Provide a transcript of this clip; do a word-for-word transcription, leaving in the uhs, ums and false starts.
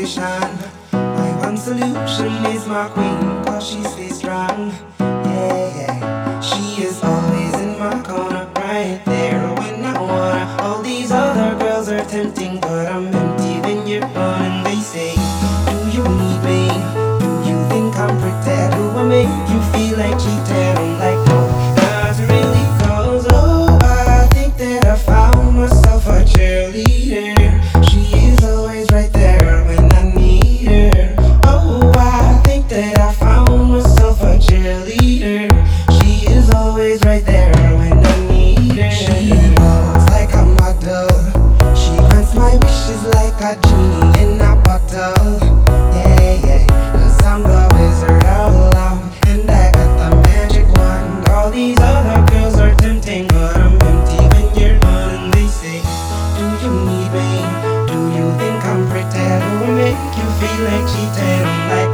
situation. My one solution is my queen, cause she stays strong. Yeah, yeah. She is always in my corner, right there when I wanna. All these other girls are tempting, but I'm empty when you're gone. And they say, do you need me? Do you think I'm pretend? Do I make you feel like cheating? I'm like, no, not really, cause oh, I think that I found myself a cheerleader. She is always right there when I need her. Oh, I think that I found myself a cheerleader. She is always right there when I need her. She walks like a model. She grants my wishes like a genie in a bottle. Yeah, yeah, cause I'm the wizard of love, and I got the magic wand. All these other girls are tempting, but I'm empty when you're gone. And they say, do you need me? Do you think I'm pretend? Do I make you feel like cheating? I'm like,